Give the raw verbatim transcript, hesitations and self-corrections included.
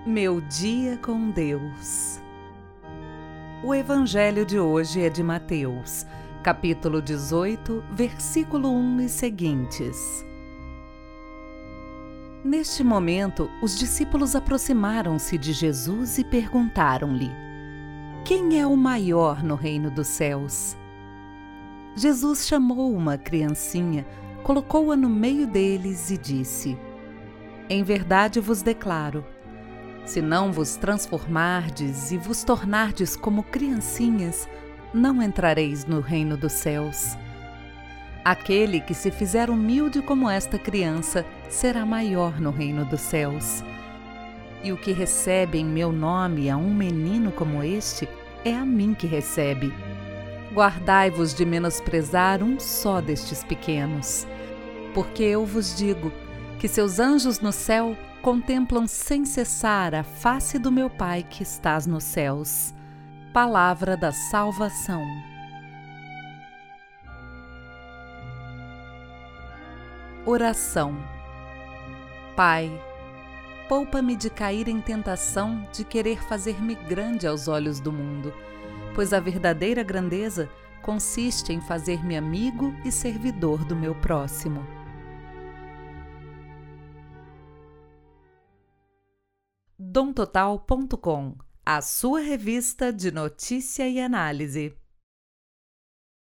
Meu dia com Deus. O evangelho de hoje é de Mateus, capítulo dezoito, versículo um e seguintes. Neste momento, os discípulos aproximaram-se de Jesus e perguntaram-lhe: Quem é o maior no reino dos céus? Jesus chamou uma criancinha, colocou-a no meio deles e disse: Em verdade vos declaro, se não vos transformardes e vos tornardes como criancinhas, não entrareis no reino dos céus. Aquele que se fizer humilde como esta criança, será maior no reino dos céus. E o que recebe em meu nome a um menino como este, é a mim que recebe. Guardai-vos de menosprezar um só destes pequenos. Porque eu vos digo que seus anjos no céu contemplam sem cessar a face do meu Pai que estás nos céus. Palavra da salvação. Oração. Pai, poupa-me de cair em tentação de querer fazer-me grande aos olhos do mundo, pois a verdadeira grandeza consiste em fazer-me amigo e servidor do meu próximo. dom total ponto com, a sua revista de notícia e análise.